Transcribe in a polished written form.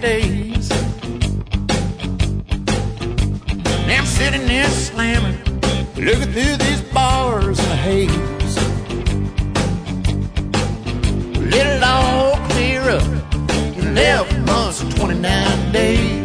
days. And I'm sitting there slamming, looking through these bars in the haze. Let it all clear up in 11 months and 29 days.